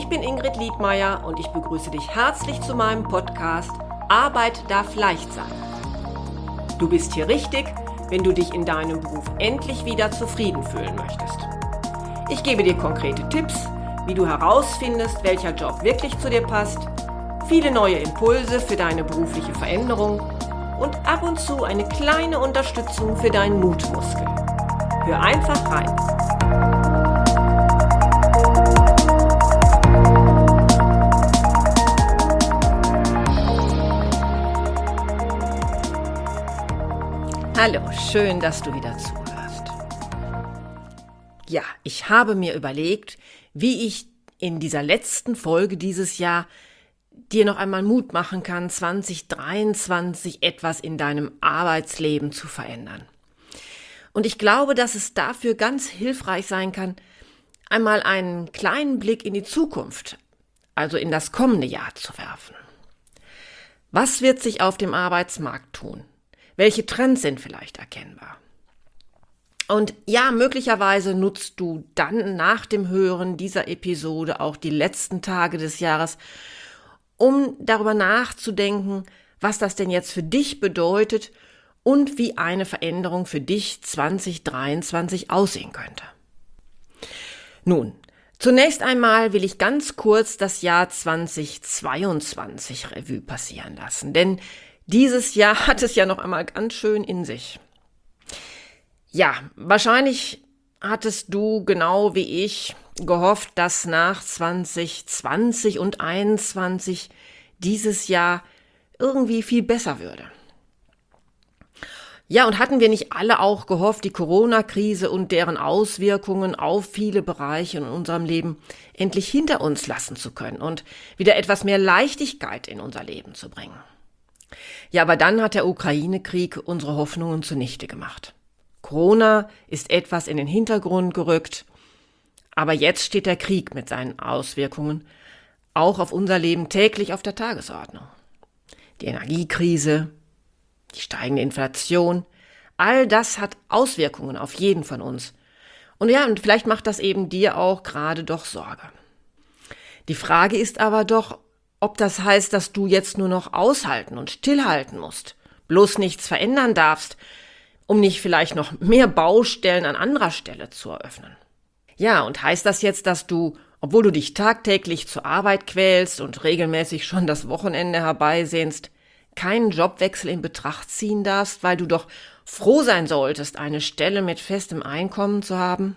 Ich bin Ingrid Liedmeier und ich begrüße dich herzlich zu meinem Podcast Arbeit darf leicht sein. Du bist hier richtig, wenn du dich in deinem Beruf endlich wieder zufrieden fühlen möchtest. Ich gebe dir konkrete Tipps, wie du herausfindest, welcher Job wirklich zu dir passt, viele neue Impulse für deine berufliche Veränderung und ab und zu eine kleine Unterstützung für deinen Mutmuskel. Hör einfach rein. Hallo, schön, dass du wieder zuhörst. Ja, ich habe mir überlegt, wie ich in dieser letzten Folge dieses Jahr dir noch einmal Mut machen kann, 2023 etwas in deinem Arbeitsleben zu verändern. Und ich glaube, dass es dafür ganz hilfreich sein kann, einmal einen kleinen Blick in die Zukunft, also in das kommende Jahr zu werfen. Was wird sich auf dem Arbeitsmarkt tun? Welche Trends sind vielleicht erkennbar? Und ja, möglicherweise nutzt du dann nach dem Hören dieser Episode auch die letzten Tage des Jahres, um darüber nachzudenken, was das denn jetzt für dich bedeutet und wie eine Veränderung für dich 2023 aussehen könnte. Nun, zunächst einmal will ich ganz kurz das Jahr 2022 Revue passieren lassen, denn dieses Jahr hat es ja noch einmal ganz schön in sich. Ja, wahrscheinlich hattest du genau wie ich gehofft, dass nach 2020 und 2021 dieses Jahr irgendwie viel besser würde. Ja, und hatten wir nicht alle auch gehofft, die Corona-Krise und deren Auswirkungen auf viele Bereiche in unserem Leben endlich hinter uns lassen zu können und wieder etwas mehr Leichtigkeit in unser Leben zu bringen? Ja, aber dann hat der Ukraine-Krieg unsere Hoffnungen zunichte gemacht. Corona ist etwas in den Hintergrund gerückt, aber jetzt steht der Krieg mit seinen Auswirkungen auch auf unser Leben täglich auf der Tagesordnung. Die Energiekrise, die steigende Inflation, all das hat Auswirkungen auf jeden von uns. Und ja, und vielleicht macht das eben dir auch gerade doch Sorge. Die Frage ist aber doch, ob das heißt, dass du jetzt nur noch aushalten und stillhalten musst, bloß nichts verändern darfst, um nicht vielleicht noch mehr Baustellen an anderer Stelle zu eröffnen. Ja, und heißt das jetzt, dass du, obwohl du dich tagtäglich zur Arbeit quälst und regelmäßig schon das Wochenende herbeisehnst, keinen Jobwechsel in Betracht ziehen darfst, weil du doch froh sein solltest, eine Stelle mit festem Einkommen zu haben?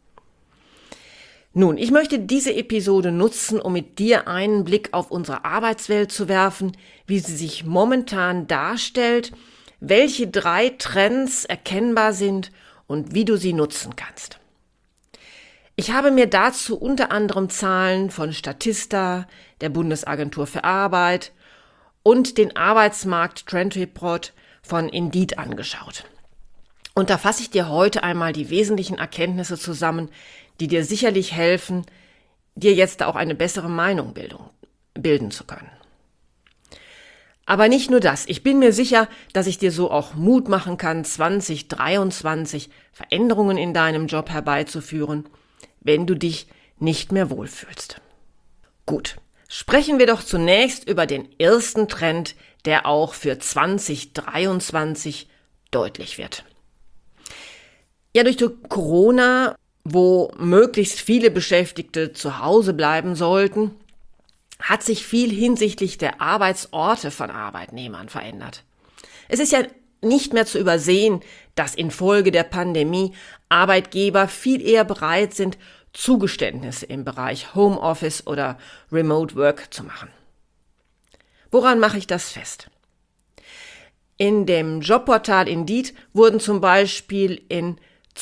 Nun, ich möchte diese Episode nutzen, um mit dir einen Blick auf unsere Arbeitswelt zu werfen, wie sie sich momentan darstellt, welche 3 Trends erkennbar sind und wie du sie nutzen kannst. Ich habe mir dazu unter anderem Zahlen von Statista, der Bundesagentur für Arbeit und den Arbeitsmarkt Trend Report von Indeed angeschaut. Und da fasse ich dir heute einmal die wesentlichen Erkenntnisse zusammen, die dir sicherlich helfen, dir jetzt auch eine bessere Meinung bilden zu können. Aber nicht nur das. Ich bin mir sicher, dass ich dir so auch Mut machen kann, 2023 Veränderungen in deinem Job herbeizuführen, wenn du dich nicht mehr wohlfühlst. Gut, sprechen wir doch zunächst über den ersten Trend, der auch für 2023 deutlich wird. Ja, durch Corona, wo möglichst viele Beschäftigte zu Hause bleiben sollten, hat sich viel hinsichtlich der Arbeitsorte von Arbeitnehmern verändert. Es ist ja nicht mehr zu übersehen, dass infolge der Pandemie Arbeitgeber viel eher bereit sind, Zugeständnisse im Bereich Homeoffice oder Remote Work zu machen. Woran mache ich das fest? In dem Jobportal Indeed wurden zum Beispiel in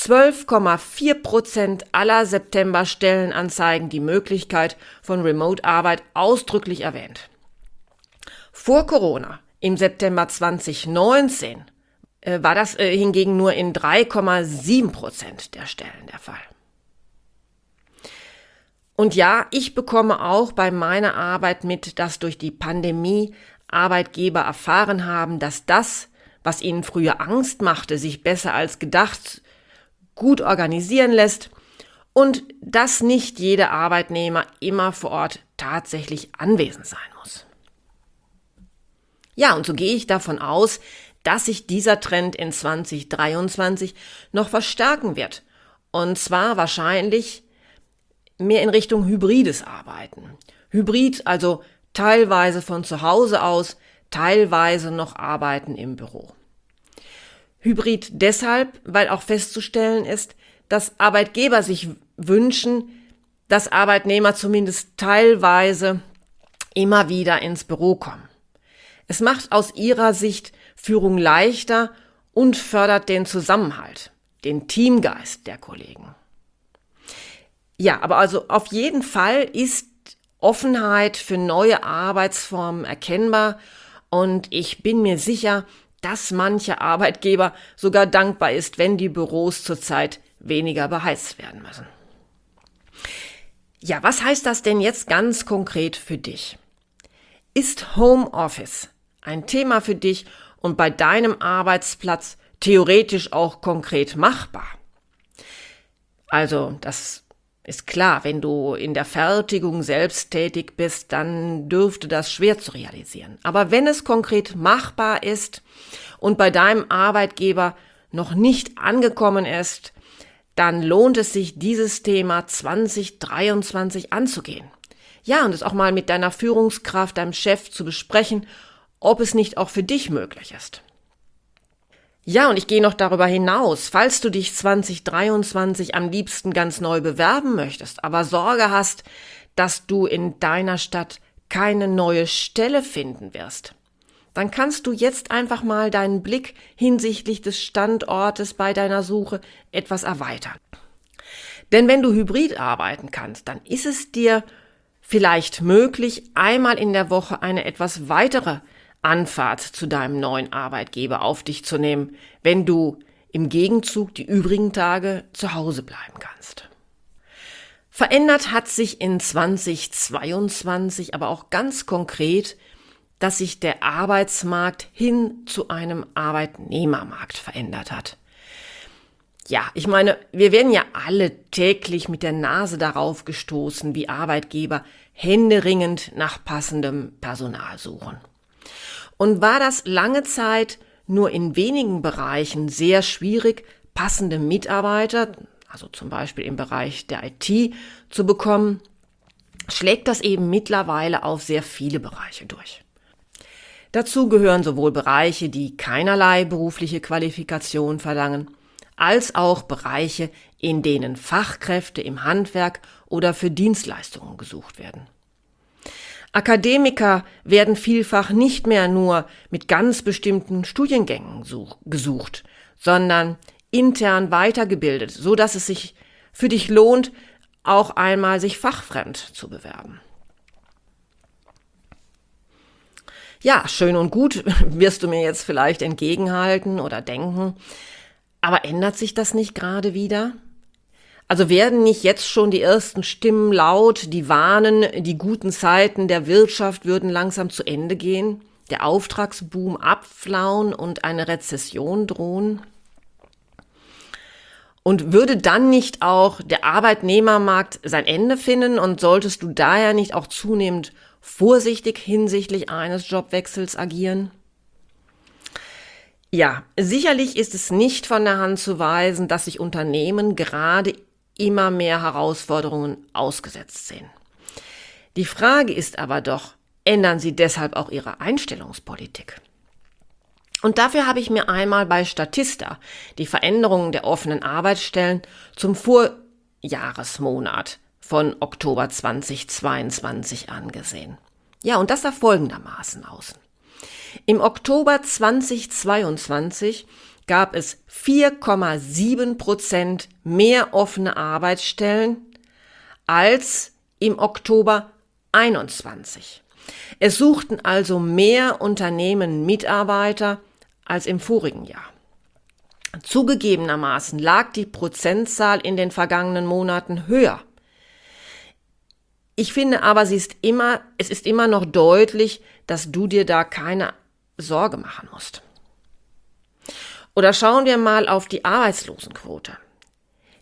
12,4% aller September-Stellenanzeigen die Möglichkeit von Remote-Arbeit ausdrücklich erwähnt. Vor Corona, im September 2019, war das hingegen nur in 3,7% der Stellen der Fall. Und ja, ich bekomme auch bei meiner Arbeit mit, dass durch die Pandemie Arbeitgeber erfahren haben, dass das, was ihnen früher Angst machte, sich besser als gedacht gut organisieren lässt und dass nicht jeder Arbeitnehmer immer vor Ort tatsächlich anwesend sein muss. Ja, und so gehe ich davon aus, dass sich dieser Trend in 2023 noch verstärken wird. Und zwar wahrscheinlich mehr in Richtung hybrides Arbeiten. Hybrid, also teilweise von zu Hause aus, teilweise noch Arbeiten im Büro. Hybrid deshalb, weil auch festzustellen ist, dass Arbeitgeber sich wünschen, dass Arbeitnehmer zumindest teilweise immer wieder ins Büro kommen. Es macht aus ihrer Sicht Führung leichter und fördert den Zusammenhalt, den Teamgeist der Kollegen. Ja, aber also auf jeden Fall ist Offenheit für neue Arbeitsformen erkennbar und ich bin mir sicher, dass mancher Arbeitgeber sogar dankbar ist, wenn die Büros zurzeit weniger beheizt werden müssen. Ja, was heißt das denn jetzt ganz konkret für dich? Ist Homeoffice ein Thema für dich und bei deinem Arbeitsplatz theoretisch auch konkret machbar? Also, das ist klar, wenn du in der Fertigung selbst tätig bist, dann dürfte das schwer zu realisieren. Aber wenn es konkret machbar ist und bei deinem Arbeitgeber noch nicht angekommen ist, dann lohnt es sich, dieses Thema 2023 anzugehen. Ja, und es auch mal mit deiner Führungskraft, deinem Chef zu besprechen, ob es nicht auch für dich möglich ist. Ja, und ich gehe noch darüber hinaus, falls du dich 2023 am liebsten ganz neu bewerben möchtest, aber Sorge hast, dass du in deiner Stadt keine neue Stelle finden wirst, dann kannst du jetzt einfach mal deinen Blick hinsichtlich des Standortes bei deiner Suche etwas erweitern. Denn wenn du hybrid arbeiten kannst, dann ist es dir vielleicht möglich, einmal in der Woche eine etwas weitere Anfahrt zu deinem neuen Arbeitgeber auf dich zu nehmen, wenn du im Gegenzug die übrigen Tage zu Hause bleiben kannst. Verändert hat sich in 2022 aber auch ganz konkret, dass sich der Arbeitsmarkt hin zu einem Arbeitnehmermarkt verändert hat. Ja, ich meine, wir werden ja alle täglich mit der Nase darauf gestoßen, wie Arbeitgeber händeringend nach passendem Personal suchen. Und war das lange Zeit nur in wenigen Bereichen sehr schwierig, passende Mitarbeiter, also zum Beispiel im Bereich der IT, zu bekommen, schlägt das eben mittlerweile auf sehr viele Bereiche durch. Dazu gehören sowohl Bereiche, die keinerlei berufliche Qualifikation verlangen, als auch Bereiche, in denen Fachkräfte im Handwerk oder für Dienstleistungen gesucht werden. Akademiker werden vielfach nicht mehr nur mit ganz bestimmten Studiengängen gesucht, sondern intern weitergebildet, so dass es sich für dich lohnt, auch einmal sich fachfremd zu bewerben. Ja, schön und gut, wirst du mir jetzt vielleicht entgegenhalten oder denken, aber ändert sich das nicht gerade wieder? Also werden nicht jetzt schon die ersten Stimmen laut, die warnen, die guten Zeiten der Wirtschaft würden langsam zu Ende gehen, der Auftragsboom abflauen und eine Rezession drohen? Und würde dann nicht auch der Arbeitnehmermarkt sein Ende finden und solltest du daher nicht auch zunehmend vorsichtig hinsichtlich eines Jobwechsels agieren? Ja, sicherlich ist es nicht von der Hand zu weisen, dass sich Unternehmen gerade immer mehr Herausforderungen ausgesetzt sehen. Die Frage ist aber doch, ändern sie deshalb auch ihre Einstellungspolitik? Und dafür habe ich mir einmal bei Statista die Veränderungen der offenen Arbeitsstellen zum Vorjahresmonat von Oktober 2022 angesehen. Ja, und das sah folgendermaßen aus. Im Oktober 2022 gab es 4,7% mehr offene Arbeitsstellen als im Oktober 21. Es suchten also mehr Unternehmen Mitarbeiter als im vorigen Jahr. Zugegebenermaßen lag die Prozentzahl in den vergangenen Monaten höher. Ich finde aber, es ist immer noch deutlich, dass du dir da keine Sorge machen musst. Oder schauen wir mal auf die Arbeitslosenquote.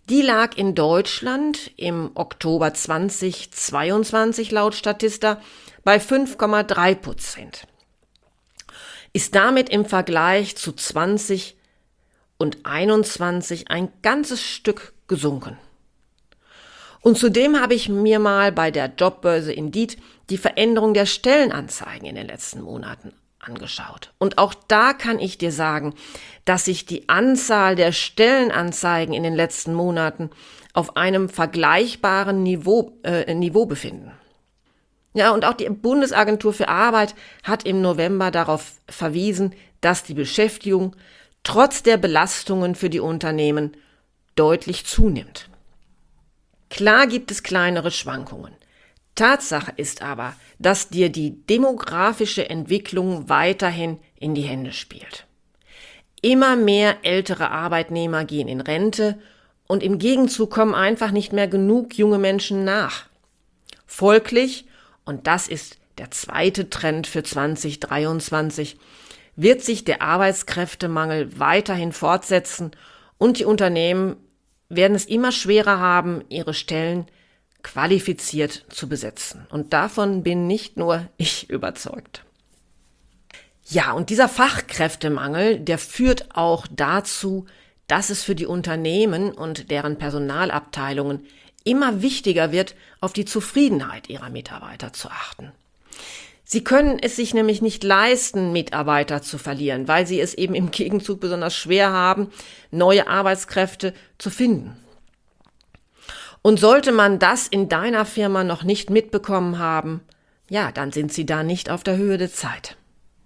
Die lag in Deutschland im Oktober 2022 laut Statista bei 5,3%. Ist damit im Vergleich zu 20 und 21 ein ganzes Stück gesunken. Und zudem habe ich mir mal bei der Jobbörse Indeed die Veränderung der Stellenanzeigen in den letzten Monaten angeschaut. Und auch da kann ich dir sagen, dass sich die Anzahl der Stellenanzeigen in den letzten Monaten auf einem vergleichbaren Niveau befinden. Ja, und auch die Bundesagentur für Arbeit hat im November darauf verwiesen, dass die Beschäftigung trotz der Belastungen für die Unternehmen deutlich zunimmt. Klar gibt es kleinere Schwankungen. Tatsache ist aber, dass dir die demografische Entwicklung weiterhin in die Hände spielt. Immer mehr ältere Arbeitnehmer gehen in Rente und im Gegenzug kommen einfach nicht mehr genug junge Menschen nach. Folglich, und das ist der zweite Trend für 2023, wird sich der Arbeitskräftemangel weiterhin fortsetzen und die Unternehmen werden es immer schwerer haben, ihre Stellen qualifiziert zu besetzen. Und davon bin nicht nur ich überzeugt. Ja, und dieser Fachkräftemangel, der führt auch dazu, dass es für die Unternehmen und deren Personalabteilungen immer wichtiger wird, auf die Zufriedenheit ihrer Mitarbeiter zu achten. Sie können es sich nämlich nicht leisten, Mitarbeiter zu verlieren, weil sie es eben im Gegenzug besonders schwer haben, neue Arbeitskräfte zu finden. Und sollte man das in deiner Firma noch nicht mitbekommen haben, ja, dann sind sie da nicht auf der Höhe der Zeit.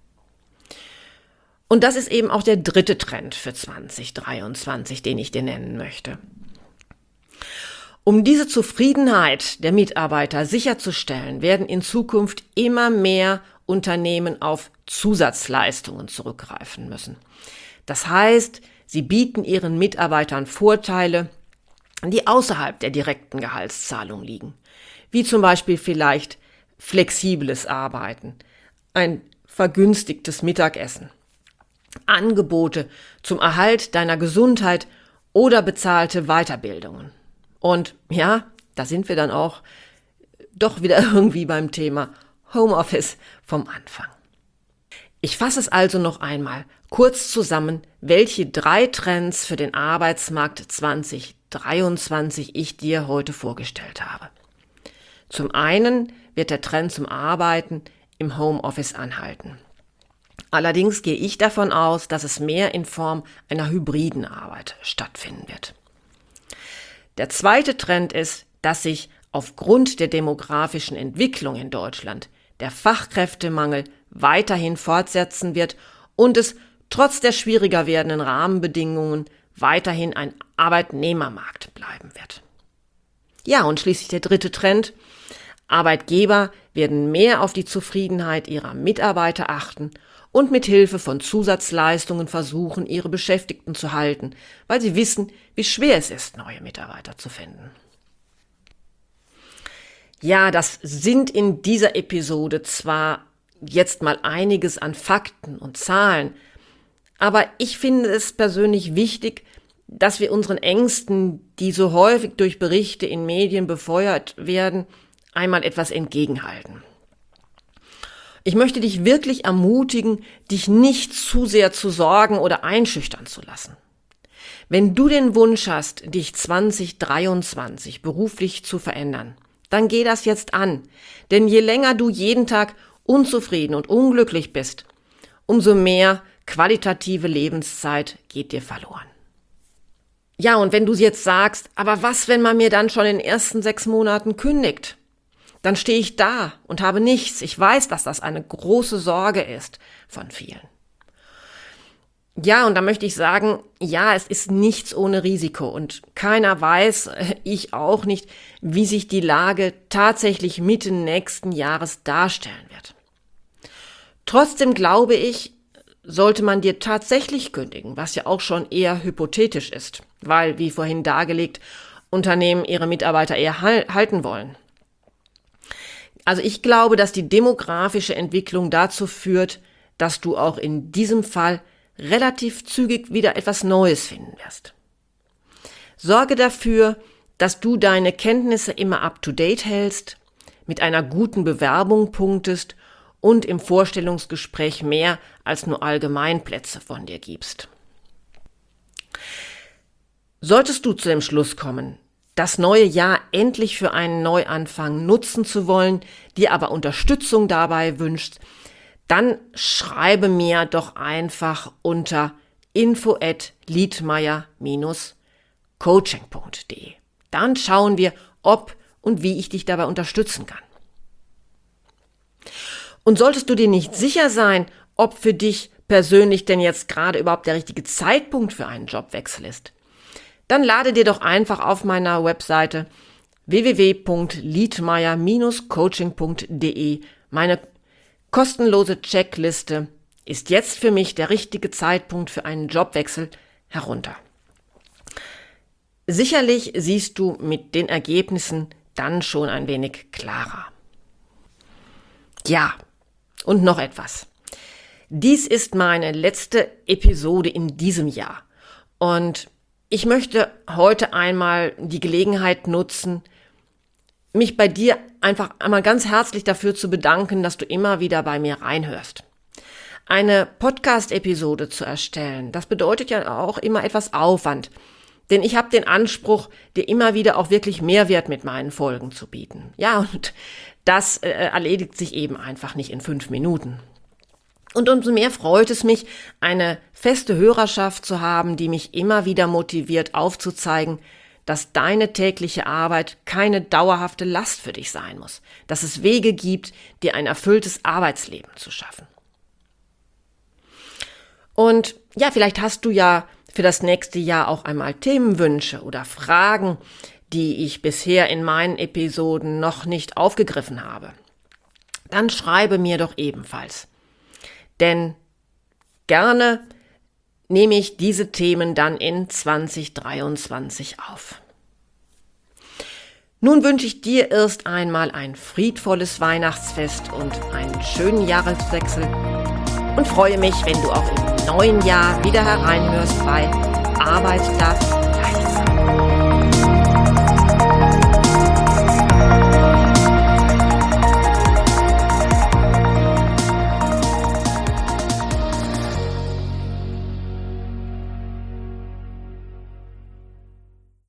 Und das ist eben auch der dritte Trend für 2023, den ich dir nennen möchte. Um diese Zufriedenheit der Mitarbeiter sicherzustellen, werden in Zukunft immer mehr Unternehmen auf Zusatzleistungen zurückgreifen müssen. Das heißt, sie bieten ihren Mitarbeitern Vorteile, die außerhalb der direkten Gehaltszahlung liegen, wie zum Beispiel vielleicht flexibles Arbeiten, ein vergünstigtes Mittagessen, Angebote zum Erhalt deiner Gesundheit oder bezahlte Weiterbildungen. Und ja, da sind wir dann auch doch wieder irgendwie beim Thema Homeoffice vom Anfang. Ich fasse es also noch einmal kurz zusammen, welche 3 Trends für den Arbeitsmarkt 2023 ich dir heute vorgestellt habe. Zum einen wird der Trend zum Arbeiten im Homeoffice anhalten. Allerdings gehe ich davon aus, dass es mehr in Form einer hybriden Arbeit stattfinden wird. Der zweite Trend ist, dass sich aufgrund der demografischen Entwicklung in Deutschland der Fachkräftemangel weiterhin fortsetzen wird und es trotz der schwieriger werdenden Rahmenbedingungen weiterhin ein Arbeitnehmermarkt bleiben wird. Ja, und schließlich der dritte Trend. Arbeitgeber werden mehr auf die Zufriedenheit ihrer Mitarbeiter achten und mit Hilfe von Zusatzleistungen versuchen, ihre Beschäftigten zu halten, weil sie wissen, wie schwer es ist, neue Mitarbeiter zu finden. Ja, das sind in dieser Episode zwar jetzt mal einiges an Fakten und Zahlen, aber ich finde es persönlich wichtig, dass wir unseren Ängsten, die so häufig durch Berichte in Medien befeuert werden, einmal etwas entgegenhalten. Ich möchte dich wirklich ermutigen, dich nicht zu sehr zu sorgen oder einschüchtern zu lassen. Wenn du den Wunsch hast, dich 2023 beruflich zu verändern, dann geh das jetzt an. Denn je länger du jeden Tag unzufrieden und unglücklich bist, umso mehr qualitative Lebenszeit geht dir verloren. Ja, und wenn du jetzt sagst, aber was, wenn man mir dann schon in den ersten 6 Monaten kündigt? Dann stehe ich da und habe nichts. Ich weiß, dass das eine große Sorge ist von vielen. Ja, und da möchte ich sagen, ja, es ist nichts ohne Risiko und keiner weiß, ich auch nicht, wie sich die Lage tatsächlich Mitte nächsten Jahres darstellen wird. Trotzdem glaube ich, sollte man dir tatsächlich kündigen, was ja auch schon eher hypothetisch ist, weil, wie vorhin dargelegt, Unternehmen ihre Mitarbeiter eher halten wollen. Also ich glaube, dass die demografische Entwicklung dazu führt, dass du auch in diesem Fall relativ zügig wieder etwas Neues finden wirst. Sorge dafür, dass du deine Kenntnisse immer up-to-date hältst, mit einer guten Bewerbung punktest und im Vorstellungsgespräch mehr als nur Allgemeinplätze von dir gibst. Solltest du zu dem Schluss kommen, das neue Jahr endlich für einen Neuanfang nutzen zu wollen, dir aber Unterstützung dabei wünschst, dann schreibe mir doch einfach unter info@liedmeier-coaching.de. Dann schauen wir, ob und wie ich dich dabei unterstützen kann. Und solltest du dir nicht sicher sein, ob für dich persönlich denn jetzt gerade überhaupt der richtige Zeitpunkt für einen Jobwechsel ist, dann lade dir doch einfach auf meiner Webseite www.liedmeier-coaching.de meine kostenlose Checkliste "Ist jetzt für mich der richtige Zeitpunkt für einen Jobwechsel" herunter. Sicherlich siehst du mit den Ergebnissen dann schon ein wenig klarer. Ja, und noch etwas. Dies ist meine letzte Episode in diesem Jahr und ich möchte heute einmal die Gelegenheit nutzen, mich bei dir einfach einmal ganz herzlich dafür zu bedanken, dass du immer wieder bei mir reinhörst. Eine Podcast-Episode zu erstellen, das bedeutet ja auch immer etwas Aufwand, denn ich habe den Anspruch, dir immer wieder auch wirklich Mehrwert mit meinen Folgen zu bieten. Ja, und das erledigt sich eben einfach nicht in 5 Minuten. Und umso mehr freut es mich, eine feste Hörerschaft zu haben, die mich immer wieder motiviert aufzuzeigen, dass deine tägliche Arbeit keine dauerhafte Last für dich sein muss, dass es Wege gibt, dir ein erfülltes Arbeitsleben zu schaffen. Und ja, vielleicht hast du ja für das nächste Jahr auch einmal Themenwünsche oder Fragen, die ich bisher in meinen Episoden noch nicht aufgegriffen habe. Dann schreibe mir doch ebenfalls. Denn gerne nehme ich diese Themen dann in 2023 auf. Nun wünsche ich dir erst einmal ein friedvolles Weihnachtsfest und einen schönen Jahreswechsel und freue mich, wenn du auch im neuen Jahr wieder hereinhörst bei Arbeit darf